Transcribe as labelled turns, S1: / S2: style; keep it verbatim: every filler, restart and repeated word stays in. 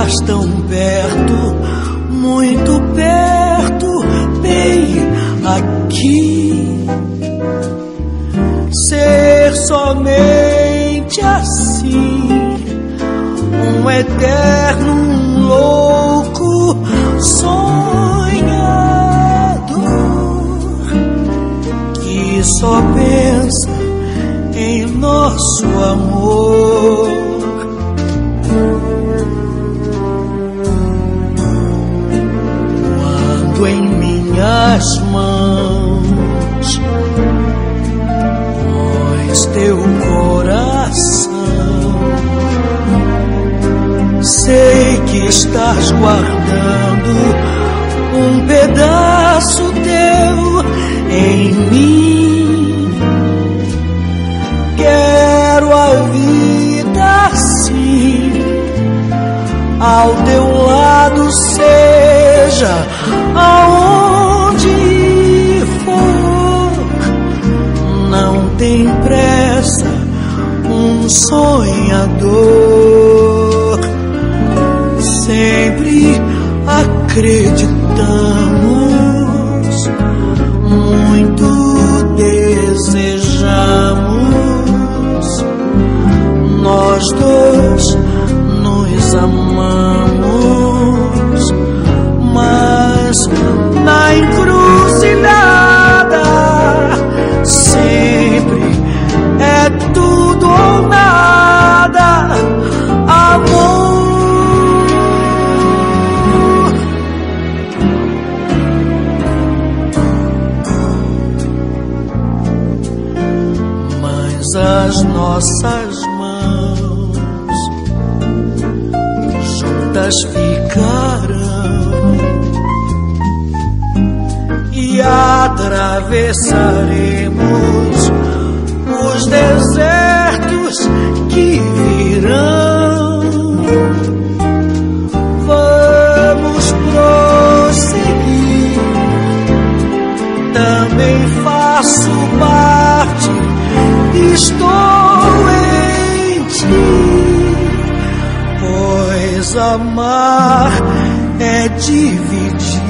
S1: estás tão perto, muito perto, bem aqui. Ser somente assim, um eterno, um louco sonhador que só pensa em nosso amor. Quando em minhas mãos pões teu coração, sei que estás guardando um pedaço teu em mim. Quero a vida assim, ao teu lado, seja aonde for. Não tem pressa, um sonhador. Sempre acreditamos, muito desejamos. Nós dois nos amamos, mas na encruzilhada sempre é tudo ou nada, amor. Mas as nossas mãos juntas ficarão e atravessaremos os desertos que virão. Vamos prosseguir, também faço parte, estou em ti, pois amar é dividir.